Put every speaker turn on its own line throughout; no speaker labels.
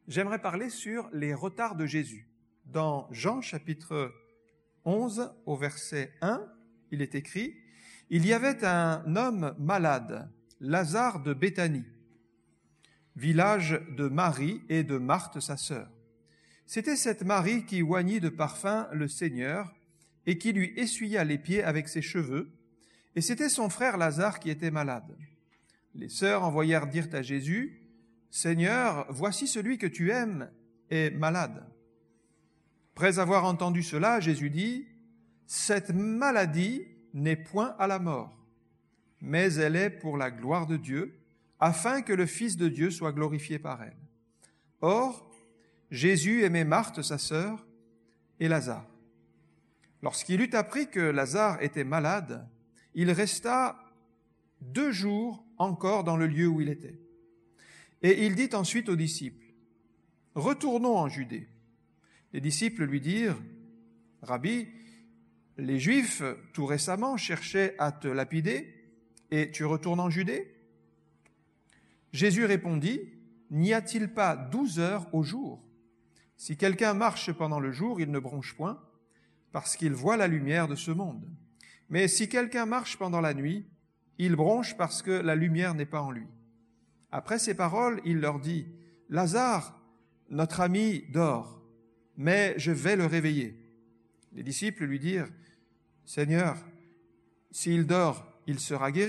j'aimerais parler sur les retards de Jésus. Dans Jean chapitre 11 au verset 1, il est écrit « Il y avait un homme malade, Lazare de Béthanie, village de Marie et de Marthe sa sœur. C'était cette Marie qui oignit de parfum le Seigneur et qui lui essuya les pieds avec ses cheveux, et c'était son frère Lazare qui était malade. Les sœurs envoyèrent dire à Jésus, « Seigneur, voici celui que tu aimes est malade. » Après avoir entendu cela, Jésus dit, « Cette maladie n'est point à la mort, mais elle est pour la gloire de Dieu, afin que le Fils de Dieu soit glorifié par elle. » Or, Jésus aimait Marthe, sa sœur, et Lazare. Lorsqu'il eut appris que Lazare était malade, il resta 2 jours encore dans le lieu où il était. Et il dit ensuite aux disciples, « Retournons en Judée. » Les disciples lui dirent, « Rabbi, les Juifs, tout récemment, cherchaient à te lapider, et tu retournes en Judée ?» Jésus répondit, « N'y a-t-il pas 12 heures au jour ? Si quelqu'un marche pendant le jour, il ne bronche point, parce qu'il voit la lumière de ce monde. Mais si quelqu'un marche pendant la nuit, il bronche parce que la lumière n'est pas en lui. » Après ces paroles, il leur dit, « Lazare, notre ami, dort, mais je vais le réveiller. » Les disciples lui dirent, « Seigneur, s'il dort, il sera guéri. »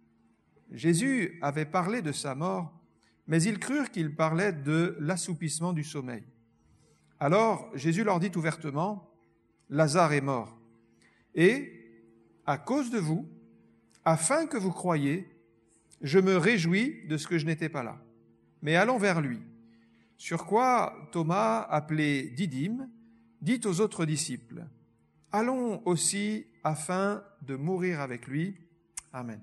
Jésus avait parlé de sa mort, mais ils crurent qu'il parlait de l'assoupissement du sommeil. Alors Jésus leur dit ouvertement, « Lazare est mort, et à cause de vous, afin que vous croyiez, je me réjouis de ce que je n'étais pas là. Mais allons vers lui. » Sur quoi Thomas, appelé Didyme, dit aux autres disciples, « Allons aussi afin de mourir avec lui. » Amen.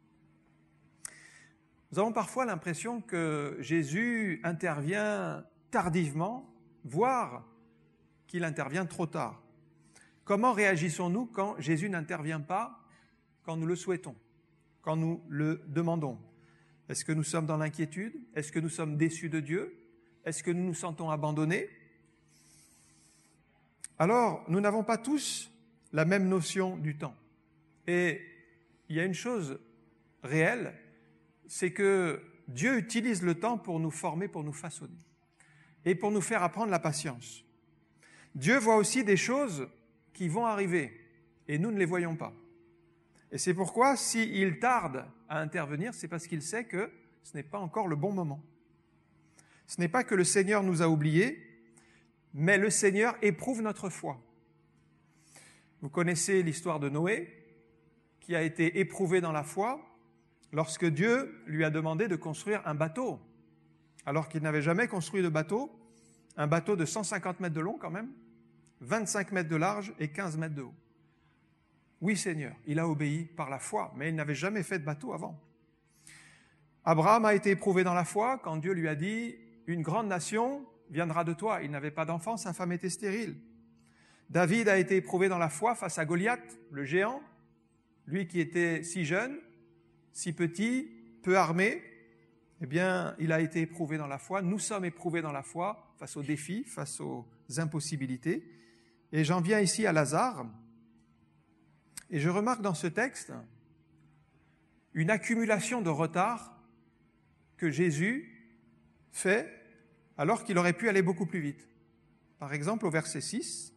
Nous avons parfois l'impression que Jésus intervient tardivement, voire qu'il intervient trop tard. Comment réagissons-nous quand Jésus n'intervient pas, quand nous le souhaitons, quand nous le demandons? Est-ce que nous sommes dans l'inquiétude? Est-ce que nous sommes déçus de Dieu? Est-ce que nous nous sentons abandonnés? Alors, nous n'avons pas tous la même notion du temps. Et il y a une chose réelle, c'est que Dieu utilise le temps pour nous former, pour nous façonner et pour nous faire apprendre la patience. Dieu voit aussi des choses qui vont arriver et nous ne les voyons pas. Et c'est pourquoi, s'il tarde à intervenir, c'est parce qu'il sait que ce n'est pas encore le bon moment. Ce n'est pas que le Seigneur nous a oubliés, mais le Seigneur éprouve notre foi. Vous connaissez l'histoire de Noé, qui a été éprouvé dans la foi lorsque Dieu lui a demandé de construire un bateau, alors qu'il n'avait jamais construit de bateau, un bateau de 150 mètres de long quand même, 25 mètres de large et 15 mètres de haut. Oui, Seigneur, il a obéi par la foi, mais il n'avait jamais fait de bateau avant. Abraham a été éprouvé dans la foi quand Dieu lui a dit « Une grande nation viendra de toi ». Il n'avait pas d'enfant, sa femme était stérile. David a été éprouvé dans la foi face à Goliath, le géant, lui qui était si jeune, si petit, peu armé. Eh bien, il a été éprouvé dans la foi. Nous sommes éprouvés dans la foi face aux défis, face aux impossibilités. Et j'en viens ici à Lazare. Et je remarque dans ce texte une accumulation de retard que Jésus fait alors qu'il aurait pu aller beaucoup plus vite. Par exemple, au verset 6,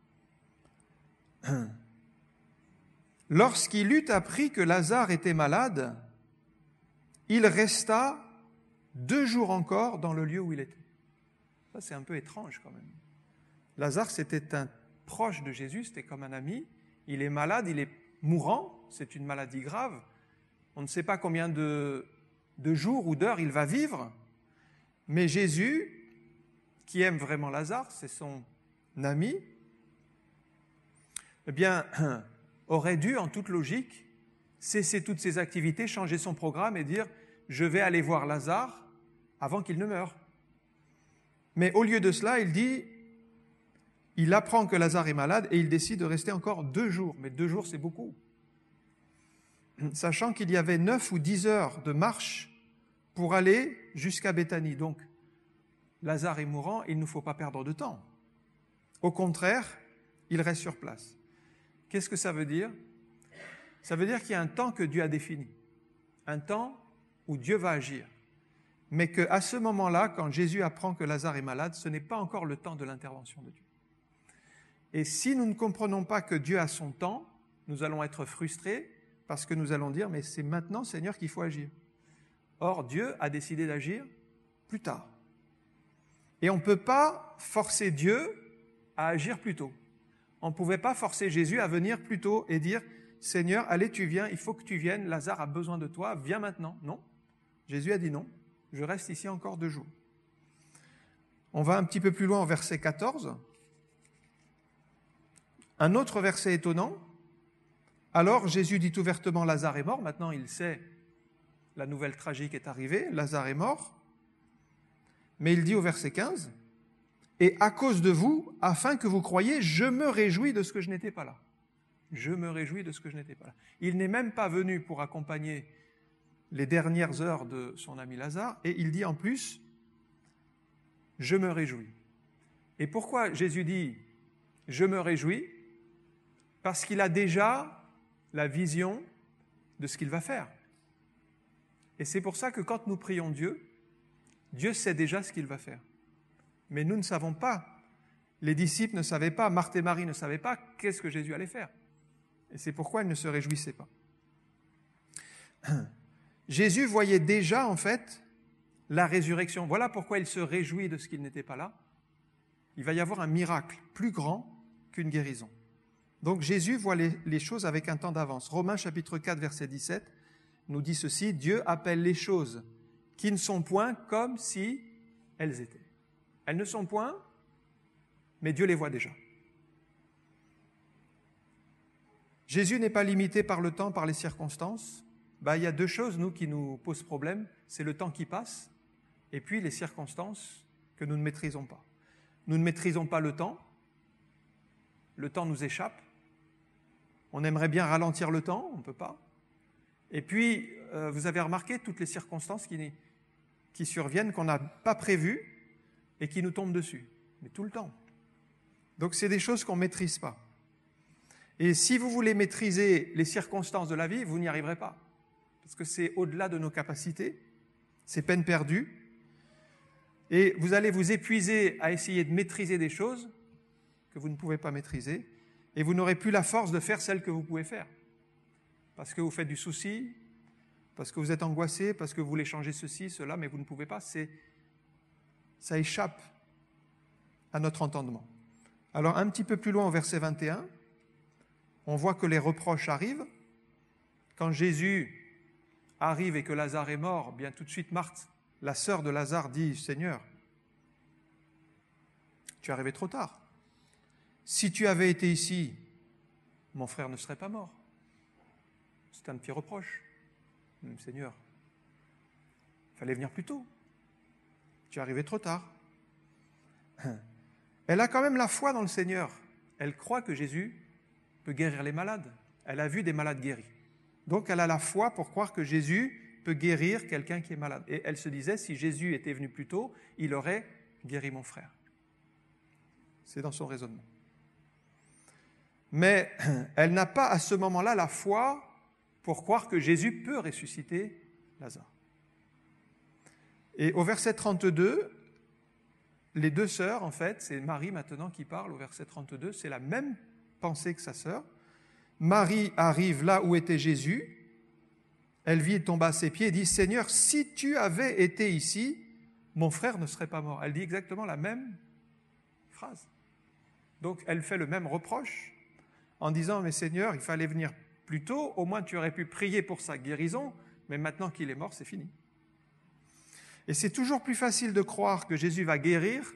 « Lorsqu'il eut appris que Lazare était malade, il resta 2 jours encore dans le lieu où il était. » Ça, c'est un peu étrange quand même. Lazare, c'était un proche de Jésus, c'était comme un ami. Il est malade, il est mourant, c'est une maladie grave. On ne sait pas combien de jours ou d'heures il va vivre. Mais Jésus, qui aime vraiment Lazare, c'est son ami, eh bien, aurait dû, en toute logique, cesser toutes ses activités, changer son programme et dire « Je vais aller voir Lazare avant qu'il ne meure. » Mais au lieu de cela, il apprend que Lazare est malade et il décide de rester encore 2 jours. Mais 2 jours, c'est beaucoup. Sachant qu'il y avait 9 ou 10 heures de marche pour aller jusqu'à Béthanie. Donc, Lazare est mourant, il ne nous faut pas perdre de temps. Au contraire, il reste sur place. Qu'est-ce que ça veut dire? Ça veut dire qu'il y a un temps que Dieu a défini, un temps où Dieu va agir, mais qu'à ce moment-là, quand Jésus apprend que Lazare est malade, ce n'est pas encore le temps de l'intervention de Dieu. Et si nous ne comprenons pas que Dieu a son temps, nous allons être frustrés parce que nous allons dire « mais c'est maintenant, Seigneur, qu'il faut agir ». Or, Dieu a décidé d'agir plus tard. Et on ne peut pas forcer Dieu à agir plus tôt. On ne pouvait pas forcer Jésus à venir plus tôt et dire « Seigneur, allez, tu viens, il faut que tu viennes, Lazare a besoin de toi, viens maintenant ». Non, Jésus a dit non, je reste ici encore 2 jours. On va un petit peu plus loin au verset 14. Un autre verset étonnant. Alors Jésus dit ouvertement « Lazare est mort ». Maintenant, il sait, la nouvelle tragique est arrivée, Lazare est mort. Mais il dit au verset 15 « Et à cause de vous, afin que vous croyiez, je me réjouis de ce que je n'étais pas là. » Je me réjouis de ce que je n'étais pas là. Il n'est même pas venu pour accompagner les dernières heures de son ami Lazare, et il dit en plus « Je me réjouis ». Et pourquoi Jésus dit « Je me réjouis » ? Parce qu'il a déjà la vision de ce qu'il va faire. Et c'est pour ça que quand nous prions Dieu, Dieu sait déjà ce qu'il va faire. Mais nous ne savons pas. Les disciples ne savaient pas, Marthe et Marie ne savaient pas qu'est-ce que Jésus allait faire. Et c'est pourquoi ils ne se réjouissaient pas. Jésus voyait déjà, en fait, la résurrection. Voilà pourquoi il se réjouit de ce qu'il n'était pas là. Il va y avoir un miracle plus grand qu'une guérison. Donc Jésus voit les choses avec un temps d'avance. Romains chapitre 4, verset 17 nous dit ceci, « Dieu appelle les choses qui ne sont point comme si elles étaient. » Elles ne sont point, mais Dieu les voit déjà. Jésus n'est pas limité par le temps, par les circonstances. Il y a 2 choses, nous, qui nous posent problème. C'est le temps qui passe et puis les circonstances que nous ne maîtrisons pas. Nous ne maîtrisons pas le temps. Le temps nous échappe. On aimerait bien ralentir le temps, on ne peut pas. Et puis, vous avez remarqué toutes les circonstances qui surviennent, qu'on n'a pas prévues et qui nous tombent dessus. Mais tout le temps. Donc, c'est des choses qu'on ne maîtrise pas. Et si vous voulez maîtriser les circonstances de la vie, vous n'y arriverez pas. Parce que c'est au-delà de nos capacités. C'est peine perdue. Et vous allez vous épuiser à essayer de maîtriser des choses que vous ne pouvez pas maîtriser. Et vous n'aurez plus la force de faire celles que vous pouvez faire. Parce que vous faites du souci, parce que vous êtes angoissé, parce que vous voulez changer ceci, cela, mais vous ne pouvez pas. Ça échappe à notre entendement. Alors, un petit peu plus loin, au verset 21, on voit que les reproches arrivent. Quand Jésus arrive et que Lazare est mort, bien tout de suite, Marthe, la sœur de Lazare, dit « Seigneur, tu es arrivé trop tard. Si tu avais été ici, mon frère ne serait pas mort. » C'est un petit reproche. « Seigneur, il fallait venir plus tôt. Tu es arrivé trop tard. » Elle a quand même la foi dans le Seigneur. Elle croit que Jésus peut guérir les malades. Elle a vu des malades guéris. Donc elle a la foi pour croire que Jésus peut guérir quelqu'un qui est malade. Et elle se disait, si Jésus était venu plus tôt, il aurait guéri mon frère. C'est dans son raisonnement. Mais elle n'a pas à ce moment-là la foi pour croire que Jésus peut ressusciter Lazare. Et au verset 32, les 2 sœurs, en fait, c'est Marie maintenant qui parle au verset 32, c'est la même pensée que sa sœur. Marie arrive là où était Jésus, elle vit et tomba à ses pieds et dit « Seigneur, si tu avais été ici, mon frère ne serait pas mort. » Elle dit exactement la même phrase. Donc elle fait le même reproche en disant « Mais Seigneur, il fallait venir plus tôt, au moins tu aurais pu prier pour sa guérison, mais maintenant qu'il est mort, c'est fini. » Et c'est toujours plus facile de croire que Jésus va guérir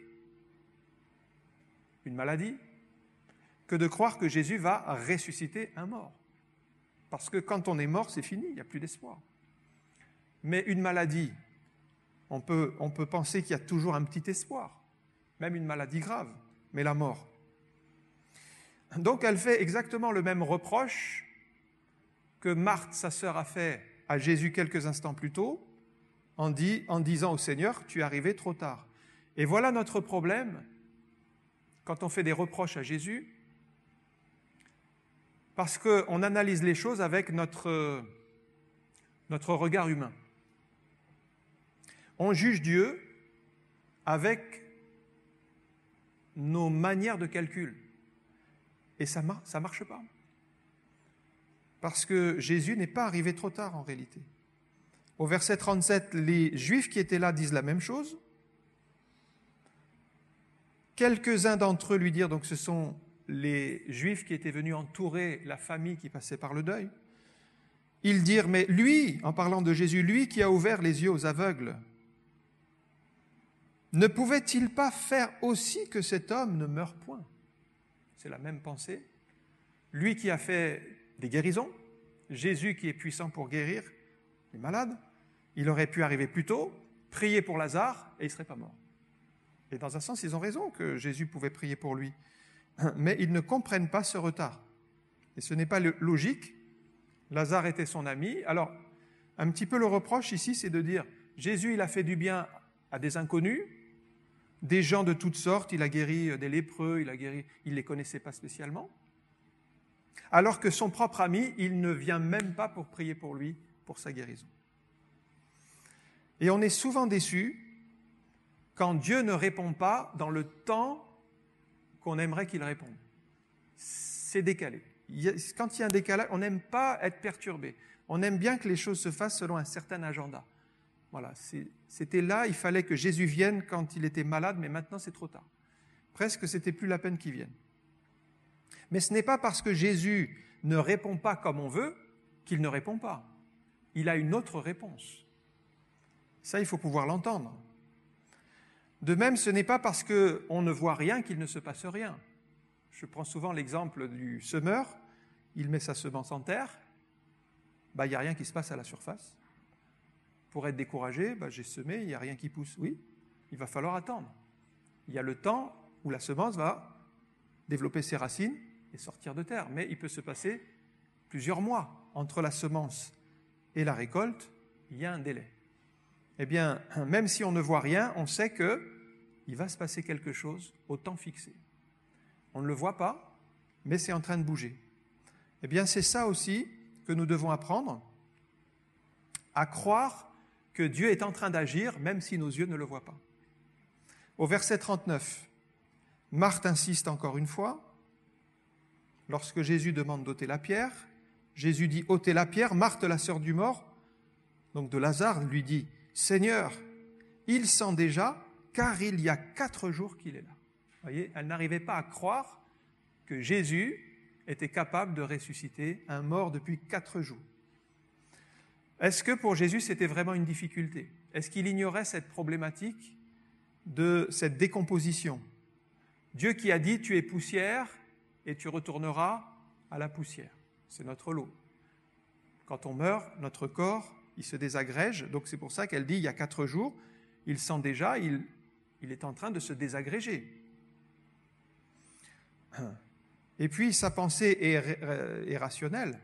une maladie que de croire que Jésus va ressusciter un mort. Parce que quand on est mort, c'est fini, il n'y a plus d'espoir. Mais une maladie, on peut penser qu'il y a toujours un petit espoir, même une maladie grave, mais la mort. Donc elle fait exactement le même reproche que Marthe, sa sœur, a fait à Jésus quelques instants plus tôt, en disant au Seigneur, tu es arrivé trop tard. Et voilà notre problème quand on fait des reproches à Jésus, parce qu'on analyse les choses avec notre regard humain. On juge Dieu avec nos manières de calcul. Et ça ne marche pas. Parce que Jésus n'est pas arrivé trop tard en réalité. Au verset 37, les Juifs qui étaient là disent la même chose. Quelques-uns d'entre eux lui dirent, donc ce sont les Juifs qui étaient venus entourer la famille qui passait par le deuil, ils dirent, mais lui, en parlant de Jésus, lui qui a ouvert les yeux aux aveugles, ne pouvait-il pas faire aussi que cet homme ne meure point? C'est la même pensée. Lui qui a fait des guérisons, Jésus qui est puissant pour guérir les malades, il aurait pu arriver plus tôt, prier pour Lazare et il ne serait pas mort. Et dans un sens, ils ont raison que Jésus pouvait prier pour lui. Mais ils ne comprennent pas ce retard. Et ce n'est pas logique. Lazare était son ami. Alors, un petit peu le reproche ici, c'est de dire, Jésus, il a fait du bien à des inconnus, des gens de toutes sortes, il a guéri des lépreux, il ne les connaissait pas spécialement, alors que son propre ami, il ne vient même pas pour prier pour lui, pour sa guérison. Et on est souvent déçu quand Dieu ne répond pas dans le temps qu'on aimerait qu'il réponde. C'est décalé. Quand il y a un décalage, on n'aime pas être perturbé. On aime bien que les choses se fassent selon un certain agenda. Voilà, c'était là, il fallait que Jésus vienne quand il était malade, mais maintenant c'est trop tard. Presque, c'était plus la peine qu'il vienne. Mais ce n'est pas parce que Jésus ne répond pas comme on veut qu'il ne répond pas. Il a une autre réponse. Ça, il faut pouvoir l'entendre. De même, ce n'est pas parce qu'on ne voit rien qu'il ne se passe rien. Je prends souvent l'exemple du semeur. Il met sa semence en terre. Il n'y a rien qui se passe à la surface. Pour être découragé, j'ai semé, il n'y a rien qui pousse. Oui, il va falloir attendre. Il y a le temps où la semence va développer ses racines et sortir de terre. Mais il peut se passer plusieurs mois entre la semence et la récolte. Il y a un délai. Eh bien, même si on ne voit rien, on sait qu'il va se passer quelque chose au temps fixé. On ne le voit pas, mais c'est en train de bouger. Eh bien, c'est ça aussi que nous devons apprendre, à croire que Dieu est en train d'agir, même si nos yeux ne le voient pas. Au verset 39, Marthe insiste encore une fois. Lorsque Jésus demande d'ôter la pierre, Jésus dit « ôtez la pierre ». Marthe, la sœur du mort, donc de Lazare, lui dit « Seigneur, il sent déjà, car il y a 4 jours qu'il est là. » Vous voyez, elle n'arrivait pas à croire que Jésus était capable de ressusciter un mort depuis 4 jours. Est-ce que pour Jésus, c'était vraiment une difficulté? Est-ce qu'il ignorait cette problématique de cette décomposition? Dieu qui a dit « tu es poussière et tu retourneras à la poussière ». C'est notre lot. Quand on meurt, notre corps, il se désagrège. Donc c'est pour ça qu'elle dit « il y a 4 jours, il sent déjà, il est en train de se désagréger ». Et puis sa pensée est rationnelle.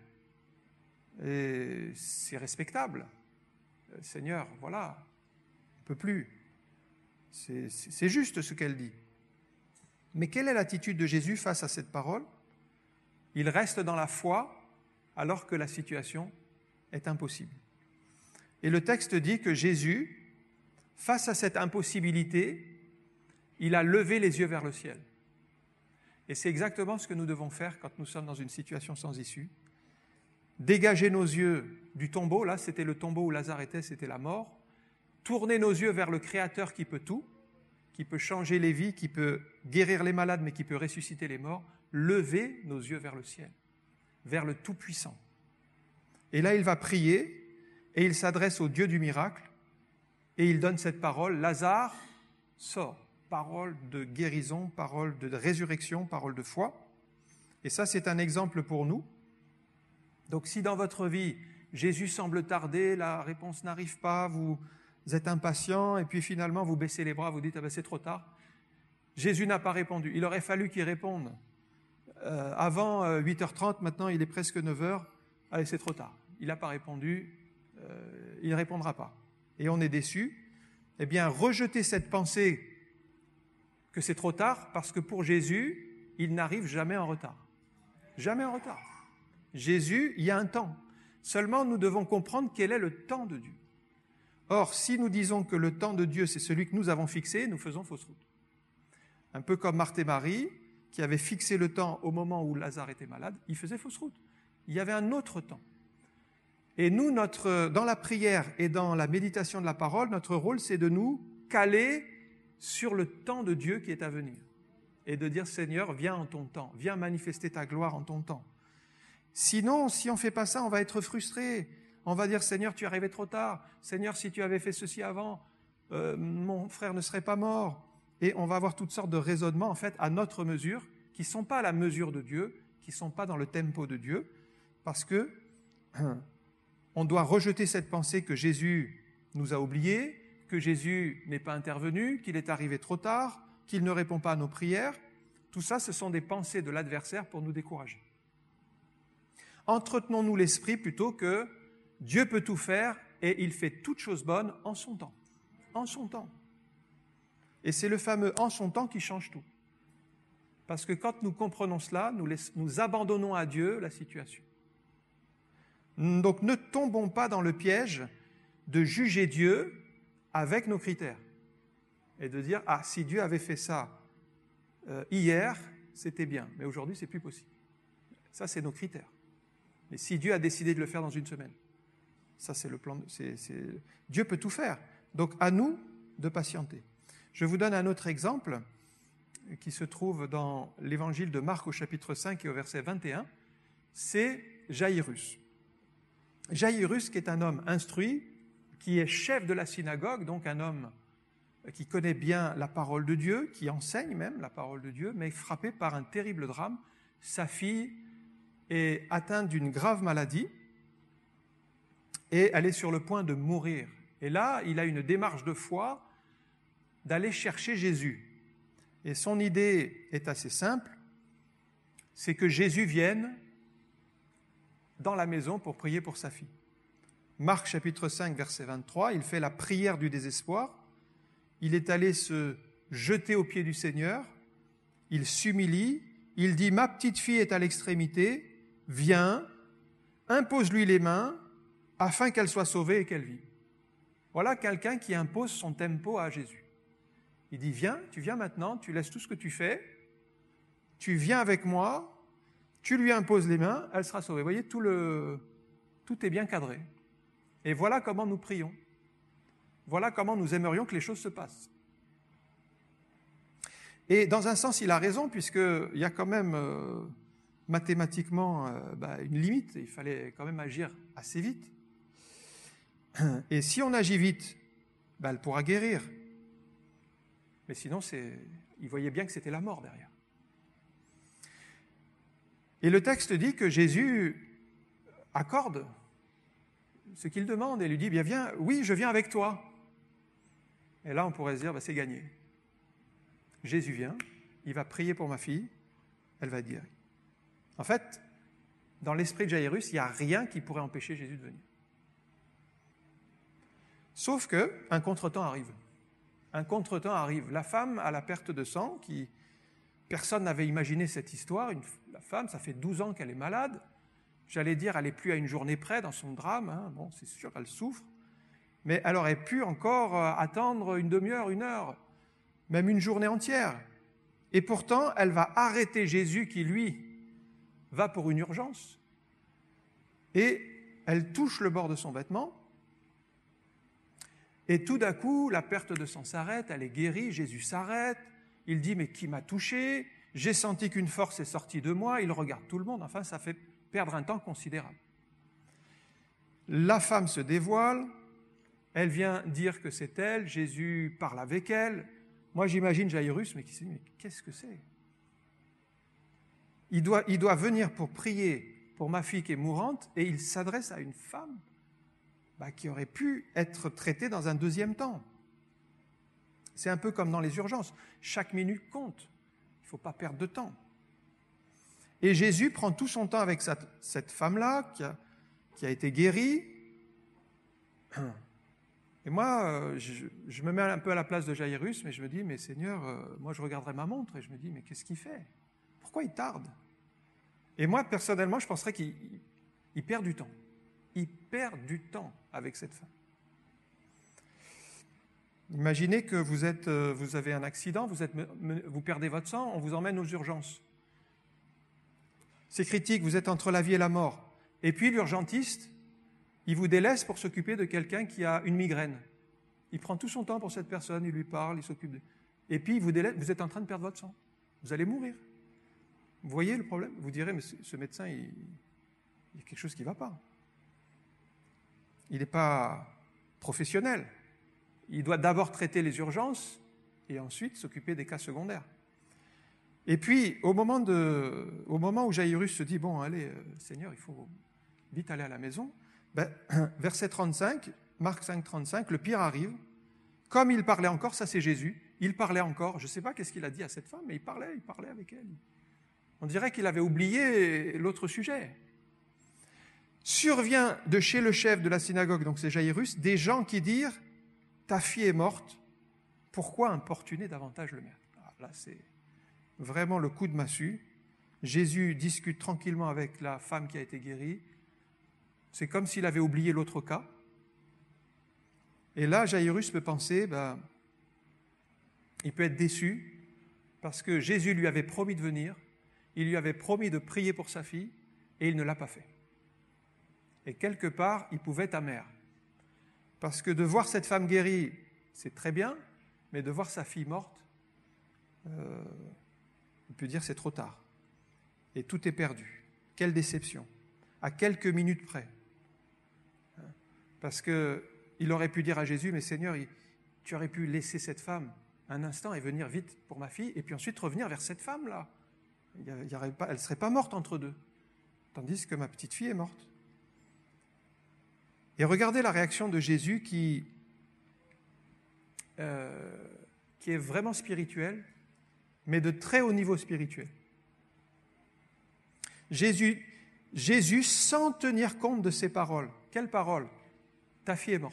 Et c'est respectable. Seigneur, voilà, on ne peut plus. C'est juste ce qu'elle dit. Mais quelle est l'attitude de Jésus face à cette parole? Il reste dans la foi alors que la situation est impossible. Et le texte dit que Jésus, face à cette impossibilité, il a levé les yeux vers le ciel. Et c'est exactement ce que nous devons faire quand nous sommes dans une situation sans issue. Dégager nos yeux du tombeau, là c'était le tombeau où Lazare était, c'était la mort. Tourner nos yeux vers le Créateur qui peut tout, qui peut changer les vies, qui peut guérir les malades, mais qui peut ressusciter les morts. Lever nos yeux vers le ciel, vers le Tout-Puissant. Et là, il va prier et il s'adresse au Dieu du miracle et il donne cette parole, Lazare, sort. Parole de guérison, parole de résurrection, parole de foi. Et ça, c'est un exemple pour nous. Donc si dans votre vie, Jésus semble tarder, la réponse n'arrive pas, vous êtes impatient et puis finalement vous baissez les bras, vous dites « ah ben c'est trop tard ». Jésus n'a pas répondu. Il aurait fallu qu'il réponde. Avant 8h30, maintenant il est presque 9h. Allez, c'est trop tard. Il n'a pas répondu, il ne répondra pas. Et on est déçu. Eh bien, rejetez cette pensée que c'est trop tard parce que pour Jésus, il n'arrive jamais en retard. Jamais en retard. Jésus, il y a un temps. Seulement, nous devons comprendre quel est le temps de Dieu. Or, si nous disons que le temps de Dieu, c'est celui que nous avons fixé, nous faisons fausse route. Un peu comme Marthe et Marie, qui avaient fixé le temps au moment où Lazare était malade, ils faisaient fausse route. Il y avait un autre temps. Et nous, dans la prière et dans la méditation de la parole, notre rôle, c'est de nous caler sur le temps de Dieu qui est à venir. Et de dire, Seigneur, viens en ton temps, viens manifester ta gloire en ton temps. Sinon, si on ne fait pas ça, on va être frustré. On va dire, Seigneur, tu es arrivé trop tard. Seigneur, si tu avais fait ceci avant, mon frère ne serait pas mort. Et on va avoir toutes sortes de raisonnements, en fait, à notre mesure, qui ne sont pas à la mesure de Dieu, qui ne sont pas dans le tempo de Dieu, parce que on doit rejeter cette pensée que Jésus nous a oubliés, que Jésus n'est pas intervenu, qu'il est arrivé trop tard, qu'il ne répond pas à nos prières. Tout ça, ce sont des pensées de l'adversaire pour nous décourager. Entretenons-nous l'esprit plutôt que Dieu peut tout faire et il fait toutes choses bonnes en son temps. En son temps. Et c'est le fameux « en son temps » qui change tout. Parce que quand nous comprenons cela, nous abandonnons à Dieu la situation. Donc ne tombons pas dans le piège de juger Dieu avec nos critères. Et de dire « Ah, si Dieu avait fait ça hier, c'était bien, mais aujourd'hui, c'est plus possible. » Ça, c'est nos critères. Mais si Dieu a décidé de le faire dans une semaine, ça, c'est le plan. Dieu peut tout faire. Donc, à nous de patienter. Je vous donne un autre exemple qui se trouve dans l'évangile de Marc au chapitre 5 et au verset 21. C'est Jaïrus. Jaïrus, qui est un homme instruit, qui est chef de la synagogue, donc un homme qui connaît bien la parole de Dieu, qui enseigne même la parole de Dieu, mais frappé par un terrible drame. Sa fille est atteinte d'une grave maladie et elle est sur le point de mourir. Et là, il a une démarche de foi d'aller chercher Jésus. Et son idée est assez simple, c'est que Jésus vienne dans la maison pour prier pour sa fille. Marc chapitre 5, verset 23, il fait la prière du désespoir. Il est allé se jeter aux pieds du Seigneur, il s'humilie, il dit « Ma petite fille est à l'extrémité, viens, impose-lui les mains afin qu'elle soit sauvée et qu'elle vive. » Voilà quelqu'un qui impose son tempo à Jésus. Il dit « Viens, tu viens maintenant, tu laisses tout ce que tu fais, tu viens avec moi, tu lui imposes les mains, elle sera sauvée. » Vous voyez, tout est bien cadré. Et voilà comment nous prions. Voilà comment nous aimerions que les choses se passent. Et dans un sens, il a raison, puisqu'il y a quand même mathématiquement une limite. Il fallait quand même agir assez vite. Et si on agit vite, elle pourra guérir. Mais sinon, il voyait bien que c'était la mort derrière. Et le texte dit que Jésus accorde ce qu'il demande et lui dit « Bien, viens, oui, je viens avec toi. » Et là, on pourrait se dire « C'est gagné. » Jésus vient, il va prier pour ma fille, elle va dire. En fait, dans l'esprit de Jaïrus, il n'y a rien qui pourrait empêcher Jésus de venir. Sauf qu'un contretemps arrive. Un contretemps arrive. La femme à la perte de sang, personne n'avait imaginé cette histoire. La femme, ça fait 12 ans qu'elle est malade. J'allais dire, elle n'est plus à une journée près dans son drame. Hein. Bon, c'est sûr, elle souffre. Mais elle aurait pu encore attendre une demi-heure, une heure, même une journée entière. Et pourtant, elle va arrêter Jésus qui, lui, va pour une urgence. Et elle touche le bord de son vêtement. Et tout d'un coup, la perte de sang s'arrête, elle est guérie, Jésus s'arrête. Il dit, mais qui m'a touché? J'ai senti qu'une force est sortie de moi. Il regarde tout le monde. Enfin, ça fait perdre un temps considérable. La femme se dévoile. Elle vient dire que c'est elle. Jésus parle avec elle. Moi, j'imagine Jaïrus, mais qui se dit, mais qu'est-ce que c'est? Il doit venir pour prier pour ma fille qui est mourante et il s'adresse à une femme qui aurait pu être traitée dans un deuxième temps. C'est un peu comme dans les urgences. Chaque minute compte. Il ne faut pas perdre de temps. Et Jésus prend tout son temps avec cette femme-là qui a été guérie. Et moi, je me mets un peu à la place de Jaïrus, mais je me dis, mais Seigneur, moi je regarderai ma montre et je me dis, mais qu'est-ce qu'il fait? Pourquoi il tarde? Et moi, personnellement, je penserais qu'il perd du temps. Il perd du temps avec cette femme. Imaginez que vous avez un accident, vous perdez votre sang, on vous emmène aux urgences. C'est critique, vous êtes entre la vie et la mort. Et puis l'urgentiste, il vous délaisse pour s'occuper de quelqu'un qui a une migraine. Il prend tout son temps pour cette personne, il lui parle, il s'occupe de... Et puis il vous délaisse, vous êtes en train de perdre votre sang. Vous allez mourir. Vous voyez le problème? Vous direz, mais ce médecin, il y a quelque chose qui ne va pas. Il n'est pas professionnel. Il doit d'abord traiter les urgences et ensuite s'occuper des cas secondaires. Et puis, au moment où Jaïrus se dit, bon, allez, Seigneur, il faut vite aller à la maison, verset 35, Marc 5, 35, le pire arrive. Comme il parlait encore, ça c'est Jésus, il parlait encore, je ne sais pas qu'est-ce qu'il a dit à cette femme, mais il parlait avec elle. On dirait qu'il avait oublié l'autre sujet. Survient de chez le chef de la synagogue, donc c'est Jaïrus, des gens qui dirent, ta fille est morte, pourquoi importuner davantage le maître? Là, c'est vraiment le coup de massue. Jésus discute tranquillement avec la femme qui a été guérie. C'est comme s'il avait oublié l'autre cas. Et là, Jaïrus peut penser, il peut être déçu parce que Jésus lui avait promis de venir, il lui avait promis de prier pour sa fille et il ne l'a pas fait. Et quelque part, il pouvait être amer. Parce que de voir cette femme guérie, c'est très bien, mais de voir sa fille morte, on peut dire c'est trop tard. Et tout est perdu. Quelle déception. À quelques minutes près. Parce qu'il aurait pu dire à Jésus, mais Seigneur, tu aurais pu laisser cette femme un instant et venir vite pour ma fille, et puis ensuite revenir vers cette femme-là. Elle ne serait pas morte entre deux. Tandis que ma petite fille est morte. Et regardez la réaction de Jésus qui est vraiment spirituelle, mais de très haut niveau spirituel. Jésus, sans tenir compte de ses paroles. Quelles paroles? Ta fille est morte.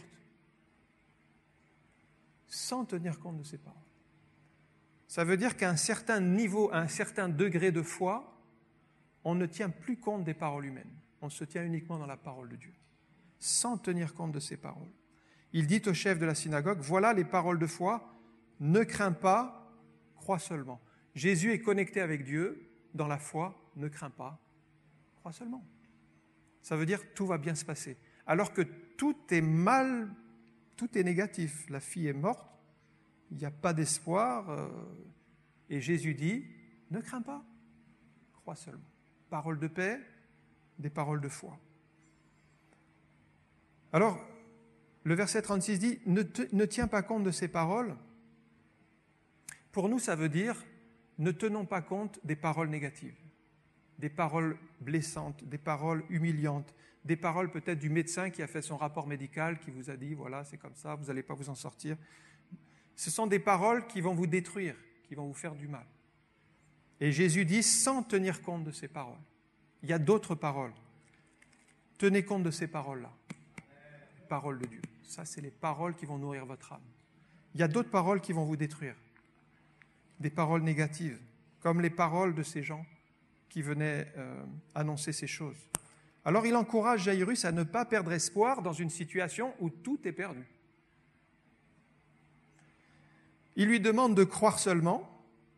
Sans tenir compte de ses paroles. Ça veut dire qu'à un certain niveau, à un certain degré de foi, on ne tient plus compte des paroles humaines. On se tient uniquement dans la parole de Dieu, sans tenir compte de ses paroles. Il dit au chef de la synagogue, voilà les paroles de foi, ne crains pas, crois seulement. Jésus est connecté avec Dieu dans la foi, ne crains pas, crois seulement. Ça veut dire tout va bien se passer. Alors que tout est mal, tout est négatif. La fille est morte, il n'y a pas d'espoir. Et Jésus dit, ne crains pas, crois seulement. Paroles de paix, des paroles de foi. Alors, le verset 36 dit, ne tiens pas compte de ces paroles. Pour nous, ça veut dire, ne tenons pas compte des paroles négatives, des paroles blessantes, des paroles humiliantes, des paroles peut-être du médecin qui a fait son rapport médical, qui vous a dit, voilà, c'est comme ça, vous n'allez pas vous en sortir. Ce sont des paroles qui vont vous détruire, qui vont vous faire du mal. Et Jésus dit, sans tenir compte de ces paroles. Il y a d'autres paroles. Tenez compte de ces paroles-là. Les paroles de Dieu. Ça, c'est les paroles qui vont nourrir votre âme. Il y a d'autres paroles qui vont vous détruire. Des paroles négatives, comme les paroles de ces gens qui venaient annoncer ces choses. Alors il encourage Jaïrus à ne pas perdre espoir dans une situation où tout est perdu. Il lui demande de croire seulement,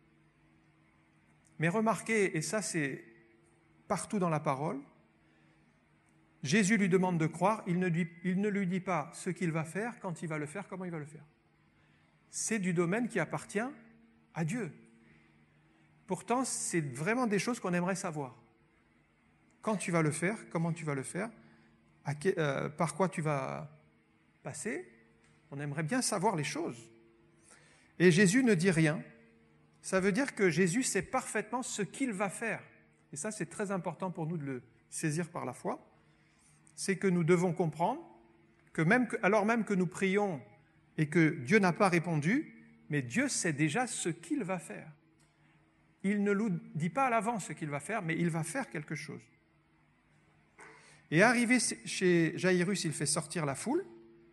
mais remarquez, et ça c'est partout dans la parole, Jésus lui demande de croire, il ne lui dit pas ce qu'il va faire, quand il va le faire, comment il va le faire. C'est du domaine qui appartient à Dieu. Pourtant, c'est vraiment des choses qu'on aimerait savoir. Quand tu vas le faire, comment tu vas le faire, par quoi tu vas passer, on aimerait bien savoir les choses. Et Jésus ne dit rien. Ça veut dire que Jésus sait parfaitement ce qu'il va faire. Et ça, c'est très important pour nous de le saisir par la foi. C'est que nous devons comprendre que alors même que nous prions et que Dieu n'a pas répondu, mais Dieu sait déjà ce qu'il va faire. Il ne nous dit pas à l'avance ce qu'il va faire, mais il va faire quelque chose. Et arrivé chez Jaïrus, il fait sortir la foule.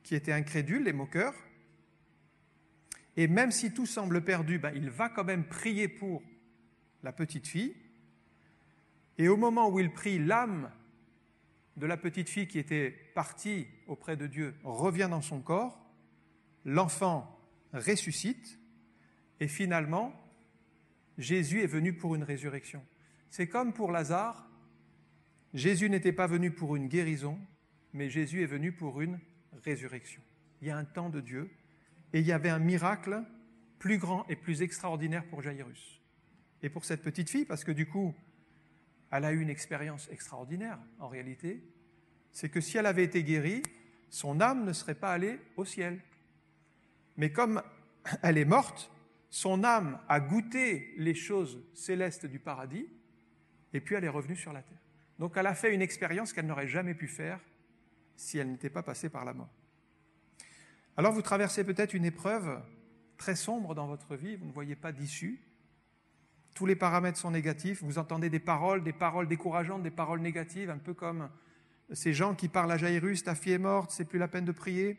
qui étaient incrédules, les moqueurs. Et même si tout semble perdu, il va quand même prier pour la petite fille. Et au moment où il prie, l'âme de la petite fille qui était partie auprès de Dieu revient dans son corps, l'enfant ressuscite, et finalement, Jésus est venu pour une résurrection. C'est comme pour Lazare, Jésus n'était pas venu pour une guérison, mais Jésus est venu pour une résurrection. Il y a un temps de Dieu, et il y avait un miracle plus grand et plus extraordinaire pour Jaïrus. Et pour cette petite fille, parce que du coup, elle a eu une expérience extraordinaire, en réalité, c'est que si elle avait été guérie, son âme ne serait pas allée au ciel. Mais comme elle est morte, son âme a goûté les choses célestes du paradis, et puis elle est revenue sur la terre. Donc elle a fait une expérience qu'elle n'aurait jamais pu faire si elle n'était pas passée par la mort. Alors vous traversez peut-être une épreuve très sombre dans votre vie, vous ne voyez pas d'issue, tous les paramètres sont négatifs, vous entendez des paroles décourageantes, des paroles négatives, un peu comme ces gens qui parlent à Jaïrus, ta fille est morte, c'est plus la peine de prier.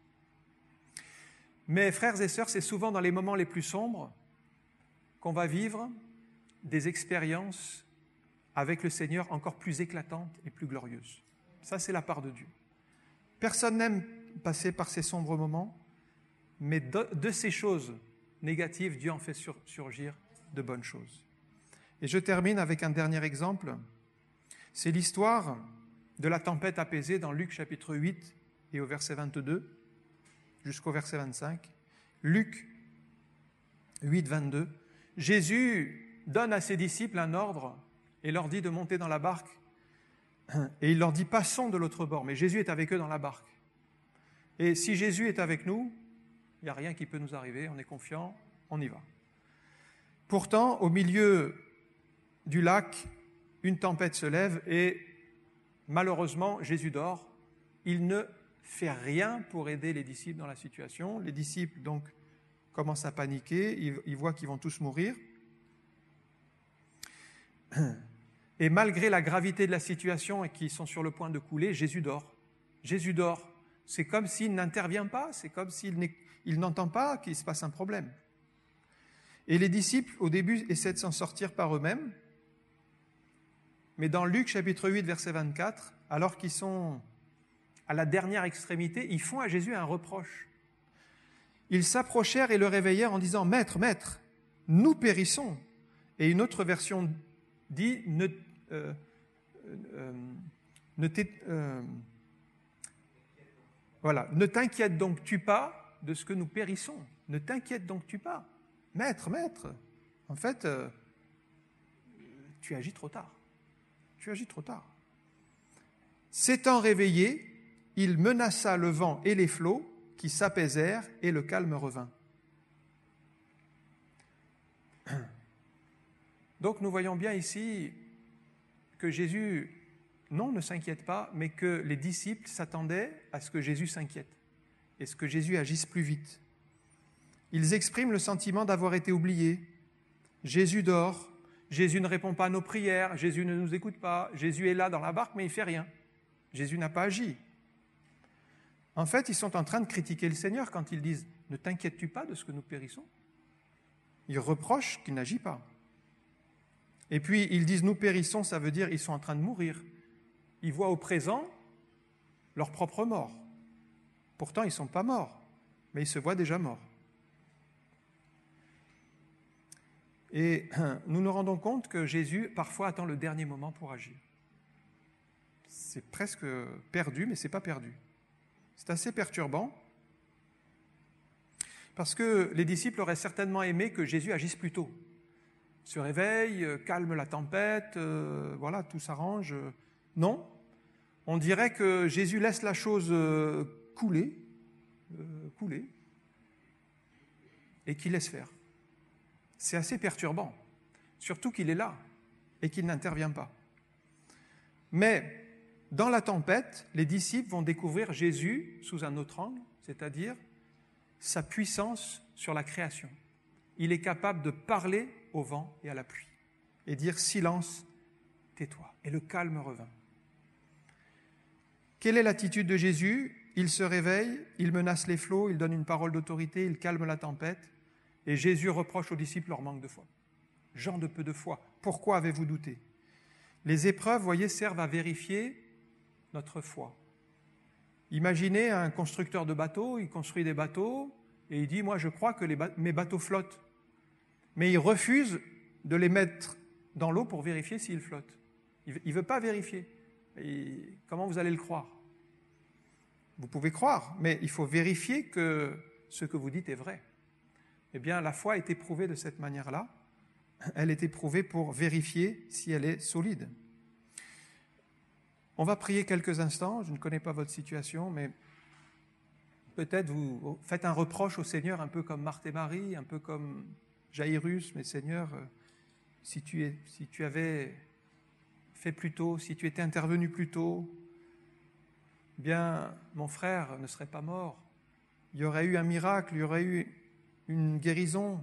Mais frères et sœurs, c'est souvent dans les moments les plus sombres qu'on va vivre des expériences avec le Seigneur encore plus éclatantes et plus glorieuses. Ça, c'est la part de Dieu. Personne n'aime passer par ces sombres moments, mais de ces choses négatives, Dieu en fait surgir de bonnes choses. Et je termine avec un dernier exemple. C'est l'histoire de la tempête apaisée dans Luc chapitre 8 et au verset 22 jusqu'au verset 25. Luc 8, 22. Jésus donne à ses disciples un ordre et leur dit de monter dans la barque. Et il leur dit, passons de l'autre bord. Mais Jésus est avec eux dans la barque. Et si Jésus est avec nous, il n'y a rien qui peut nous arriver, on est confiant, on y va. Pourtant, au milieu du lac, une tempête se lève et malheureusement, Jésus dort. Il ne fait rien pour aider les disciples dans la situation. Les disciples, donc, commencent à paniquer, ils voient qu'ils vont tous mourir. Et malgré la gravité de la situation et qu'ils sont sur le point de couler, Jésus dort. Jésus dort. C'est comme s'il n'intervient pas, c'est comme s'il n'entend pas qu'il se passe un problème. Et les disciples, au début, essaient de s'en sortir par eux-mêmes. Mais dans Luc chapitre 8, verset 24, alors qu'ils sont à la dernière extrémité, ils font à Jésus un reproche. Ils s'approchèrent et le réveillèrent en disant « Maître, Maître, nous périssons !» Et une autre version dit « Ne t'inquiète donc-tu pas de ce que nous périssons. Ne t'inquiète donc-tu pas. Maître, en fait, tu agis trop tard. Tu agis trop tard. » S'étant réveillé, il menaça le vent et les flots qui s'apaisèrent et le calme revint. Donc nous voyons bien ici que Jésus, non, ne s'inquiète pas, mais que les disciples s'attendaient à ce que Jésus s'inquiète et ce que Jésus agisse plus vite. Ils expriment le sentiment d'avoir été oubliés. Jésus dort, Jésus ne répond pas à nos prières, Jésus ne nous écoute pas, Jésus est là dans la barque mais il ne fait rien. Jésus n'a pas agi. En fait, ils sont en train de critiquer le Seigneur quand ils disent « Ne t'inquiètes-tu pas de ce que nous périssons ?» Ils reprochent qu'il n'agit pas. Et puis, ils disent « Nous périssons », ça veut dire qu'ils sont en train de mourir. Ils voient au présent leur propre mort. Pourtant, ils ne sont pas morts, mais ils se voient déjà morts. Et nous nous rendons compte que Jésus, parfois, attend le dernier moment pour agir. C'est presque perdu, mais ce n'est pas perdu. C'est assez perturbant, parce que les disciples auraient certainement aimé que Jésus agisse plus tôt. Se réveille, calme la tempête, voilà, tout s'arrange. Non, on dirait que Jésus laisse la chose couler, et qu'il laisse faire. C'est assez perturbant, surtout qu'il est là et qu'il n'intervient pas. Mais dans la tempête, les disciples vont découvrir Jésus sous un autre angle, c'est-à-dire sa puissance sur la création. Il est capable de parler au vent et à la pluie et dire « Silence, tais-toi » et le calme revint. Quelle est l'attitude de Jésus ? il se réveille, il menace les flots, il donne une parole d'autorité, il calme la tempête. Et Jésus reproche aux disciples leur manque de foi. Gens de peu de foi, pourquoi avez-vous douté? Les épreuves, voyez, servent à vérifier notre foi. Imaginez un constructeur de bateaux, il construit des bateaux et il dit « Moi, je crois que mes bateaux flottent. » Mais il refuse de les mettre dans l'eau pour vérifier s'ils flottent. Il ne veut pas vérifier. Et comment vous allez le croire? Vous pouvez croire, mais il faut vérifier que ce que vous dites est vrai. Eh bien, la foi est éprouvée de cette manière-là. Elle est éprouvée pour vérifier si elle est solide. On va prier quelques instants. Je ne connais pas votre situation, mais peut-être vous faites un reproche au Seigneur, un peu comme Marthe et Marie, un peu comme Jairus. Mais Seigneur, si tu avais fait plus tôt, si tu étais intervenu plus tôt, bien, mon frère ne serait pas mort. Il y aurait eu un miracle, il y aurait eu une guérison.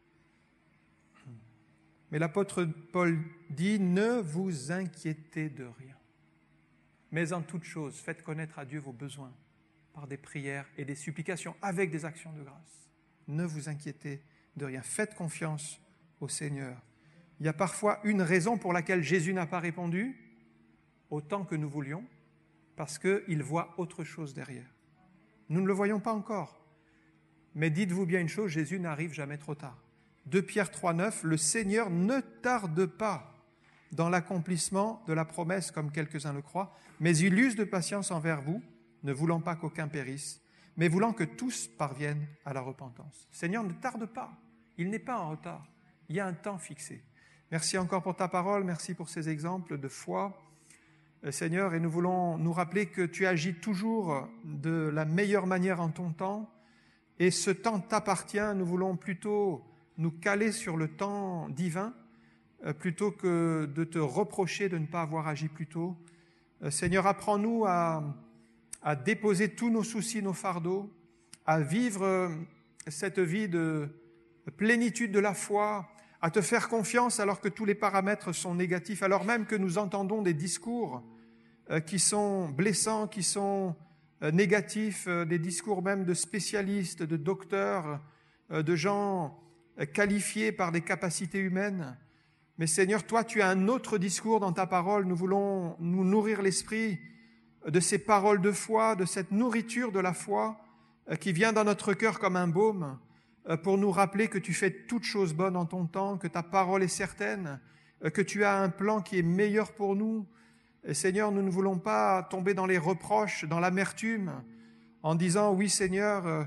Mais l'apôtre Paul dit « Ne vous inquiétez de rien, mais en toute chose, faites connaître à Dieu vos besoins par des prières et des supplications avec des actions de grâce. Ne vous inquiétez de rien, faites confiance au Seigneur. » Il y a parfois une raison pour laquelle Jésus n'a pas répondu autant que nous voulions, parce qu'il voit autre chose derrière. Nous ne le voyons pas encore. Mais dites-vous bien une chose, Jésus n'arrive jamais trop tard. 2 Pierre 3,9, le Seigneur ne tarde pas dans l'accomplissement de la promesse, comme quelques-uns le croient, mais il use de patience envers vous, ne voulant pas qu'aucun périsse, mais voulant que tous parviennent à la repentance. Le Seigneur ne tarde pas, il n'est pas en retard, il y a un temps fixé. Merci encore pour ta parole, merci pour ces exemples de foi, Seigneur, et nous voulons nous rappeler que tu agis toujours de la meilleure manière en ton temps, et ce temps t'appartient. Nous voulons plutôt nous caler sur le temps divin, plutôt que de te reprocher de ne pas avoir agi plus tôt. Seigneur, apprends-nous à déposer tous nos soucis, nos fardeaux, à vivre cette vie de plénitude de la foi, à te faire confiance alors que tous les paramètres sont négatifs, alors même que nous entendons des discours qui sont blessants, qui sont négatifs, des discours même de spécialistes, de docteurs, de gens qualifiés par des capacités humaines. Mais Seigneur, toi, tu as un autre discours dans ta parole. Nous voulons nous nourrir l'esprit de ces paroles de foi, de cette nourriture de la foi qui vient dans notre cœur comme un baume pour nous rappeler que tu fais toutes choses bonnes en ton temps, que ta parole est certaine, que tu as un plan qui est meilleur pour nous. Et Seigneur, nous ne voulons pas tomber dans les reproches, dans l'amertume, en disant « Oui, Seigneur,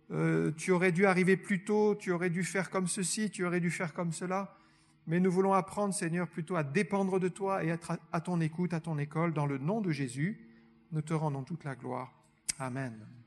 tu aurais dû arriver plus tôt, tu aurais dû faire comme ceci, tu aurais dû faire comme cela. » Mais nous voulons apprendre, Seigneur, plutôt à dépendre de toi et être à ton écoute, à ton école. Dans le nom de Jésus, nous te rendons toute la gloire. Amen.